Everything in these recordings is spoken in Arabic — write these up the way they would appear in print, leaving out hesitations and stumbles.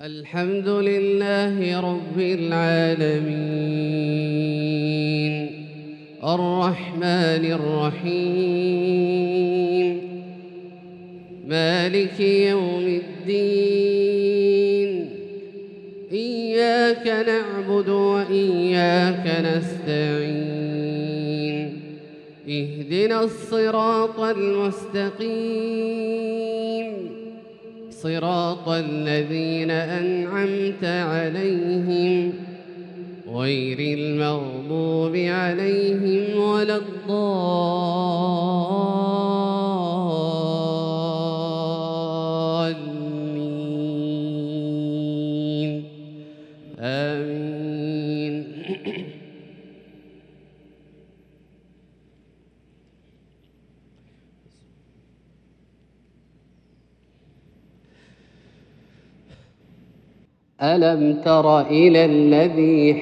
الحمد لله رب العالمين الرحمن الرحيم مالك يوم الدين إياك نعبد وإياك نستعين اهدنا الصراط المستقيم صراط الذين أنعمت عليهم غير المغضوب عليهم ولا الضالين آمين. ألم تر إلى الذي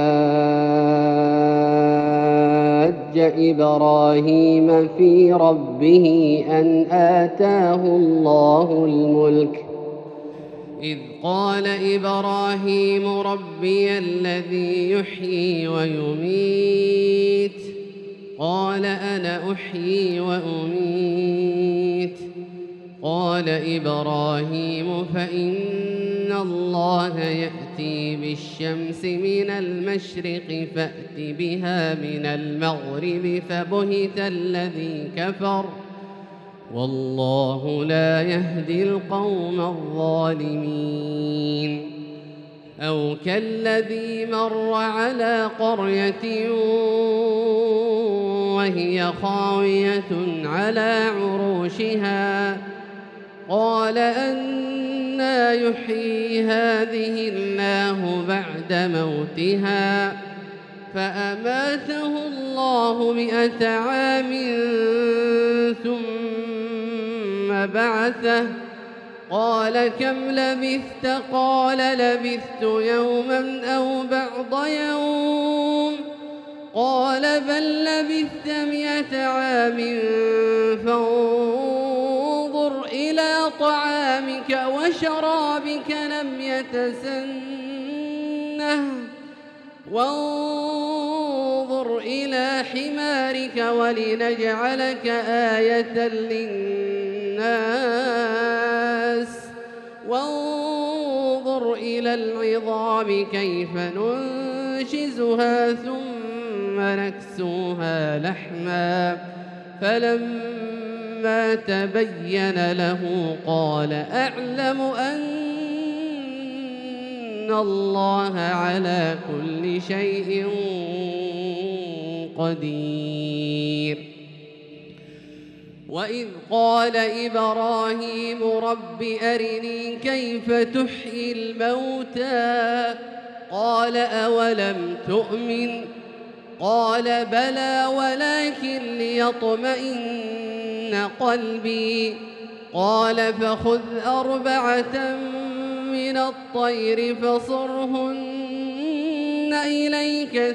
حاج إبراهيم في ربه أن آتاه الله الملك إذ قال إبراهيم ربي الذي يحيي ويميت قال أنا أحيي وأميت قال إبراهيم فإن الله يأتي بالشمس من المشرق فأت بها من المغرب فبهت الذي كفر والله لا يهدي القوم الظالمين. أو كالذي مر على قرية وهي خاوية على عروشها قال أنى يحيي هذه الله بعد موتها فأماته الله 100 عام ثم بعثه قال كم لبثت قال لبثت يوما أو بعض يوم قال بل لبثت 100 عام فانظر إلى طعامك وشرابك لم يتسنه وانظر إلى حمارك ولنجعلك آية للناس وانظر إلى العظام كيف ننشزها ثم نكسوها لحما فلما تبين له قال أعلم أن الله على كل شيء قدير. وإذ قال إبراهيم رب أرني كيف تحيي الموتى قال أولم تؤمن قال بلى ولكن ليطمئن قلبي قال فخذ 4 من الطير فصرهن إليك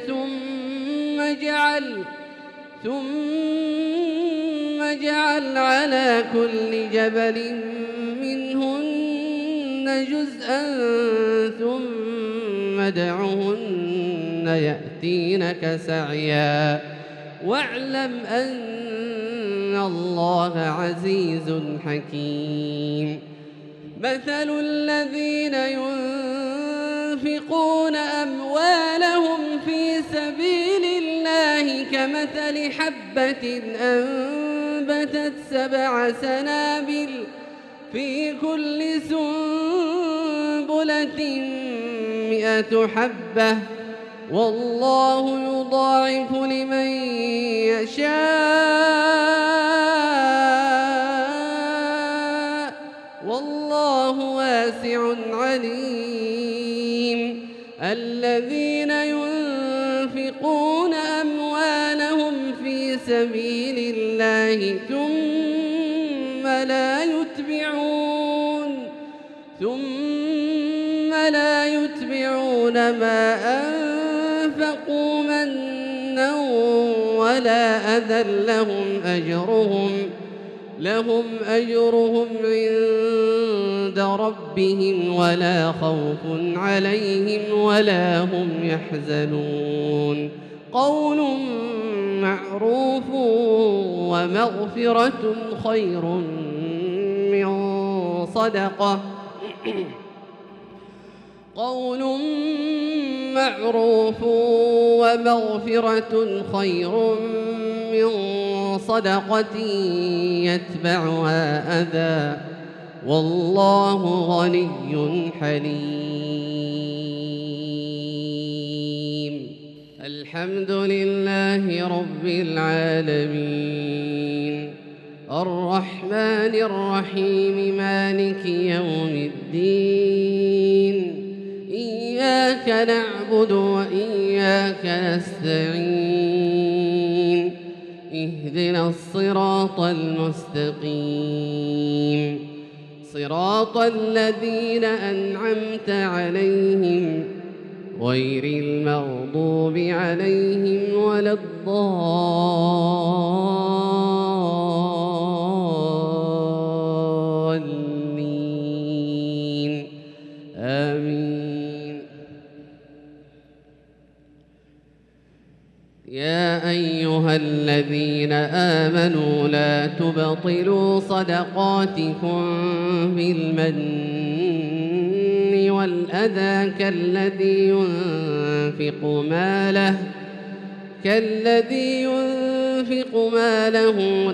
ثم اجعل على كل جبل منهن جزءا ثم ادعهن يأتينك سعيا واعلم أن الله عزيز حكيم. مثل الذين ينفقون أموالهم في سبيل الله كمثل حبة أنبتت 7 سنابل في كل سنبلة 100 حبة والله يضاعف لمن يشاء والله واسع عليم. الذين ينفقون أموالهم في سبيل الله ثم لا يتبعون ما أنفقوا منا ولا أذى لهم أجرهم عند عند ربهم ولا خوف عليهم ولا هم يحزنون قول معروف ومغفرة خير من صدقة قول معروف ومغفرة خير من صدقة يتبعها أذى والله غني حليم الحمد لله رب العالمين الرحمن الرحيم مالك يوم الدين إياك نعبد وإياك نستعين اهدنا الصراط المستقيم صراط الذين أنعمت عليهم غير المغضوب عليهم ولا الضالين آمين يا أيها الذين آمنوا لا تبطلوا صدقاتكم بالمن والأذى كالذي ينفق ماله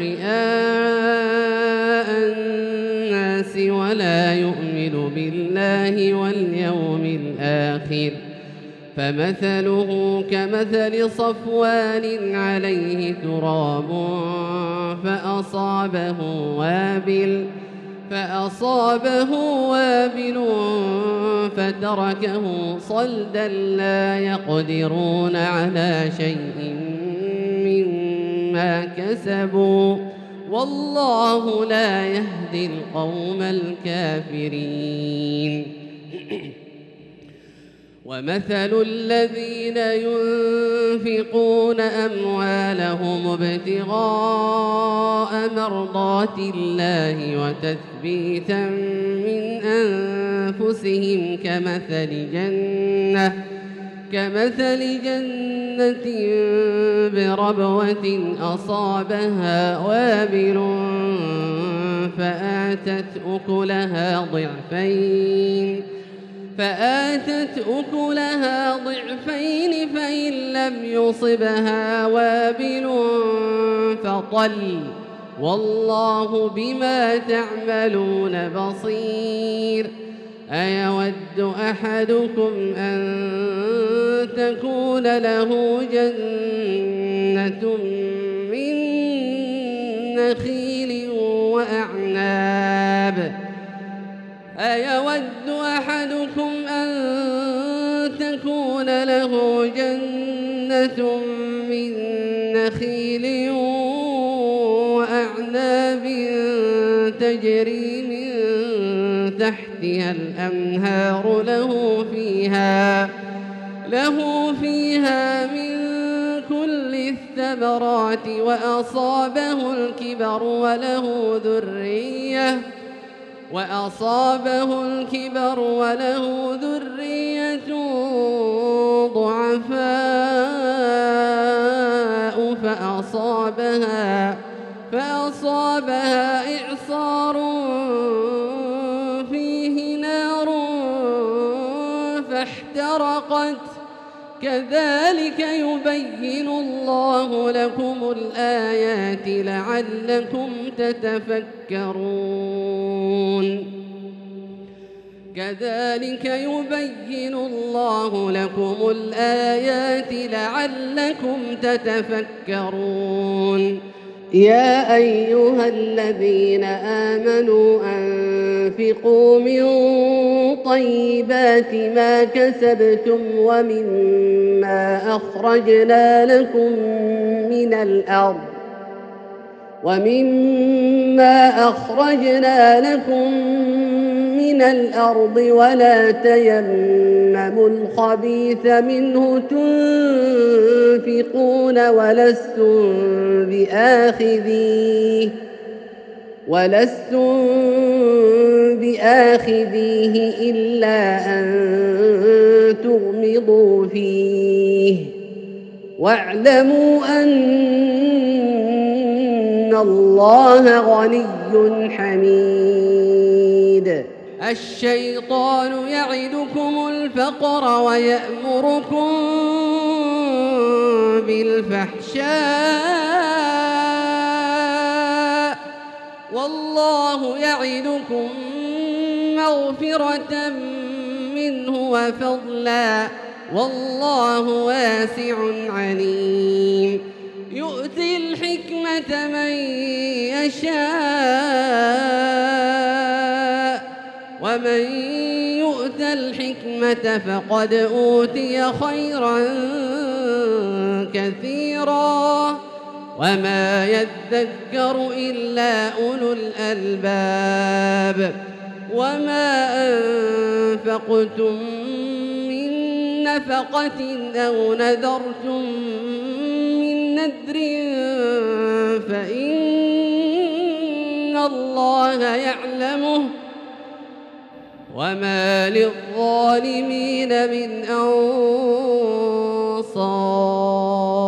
رئاء الناس ولا يؤمن بالله واليوم الآخر فمثله كمثل صفوان عليه تراب فأصابه وابل فتركه صلدا لا يقدرون على شيء مما كسبوا والله لا يهدي القوم الكافرين ومثل الذين ينفقون أموالهم ابتغاء مرضات الله وتثبيتا من أنفسهم كمثل جنة بربوة أصابها وابل فآتت أكلها ضعفين فإن لم يصبها وابل فطل والله بما تعملون بصير أيود أحدكم أن تكون له جنة من نخيل وأعناب تجري من تحتها الأنهار له فيها من كل الثمرات وأصابه الكبر وله ذرية ضعفاء فأصابها إعصار فيه نار فاحترقت كذلك يبين الله لكم الآيات لعلكم تتفكرون يا أيها الذين آمنوا أنفقوا من طيبات ما كسبتم ومما أخرجنا لكم من الأرض ولا تيمموا الخبيث منه تنفقون ولستم ولستم بآخذيه إلا أن تغمضوا فيه واعلموا أن الله غني حميد. الشيطان يعدكم الفقر ويأمركم بالفحشاء والله يعدكم مغفرة منه وفضلا والله واسع عليم. يؤتي الحكمة من يشاء ومن يؤت الحكمة فقد أوتي خيرا كثيرا وما يذكر إلا أولو الألباب. وما أنفقتم من نفقة أو نذرتم من نذر فإن الله يعلمه وما للظالمين من أنصار.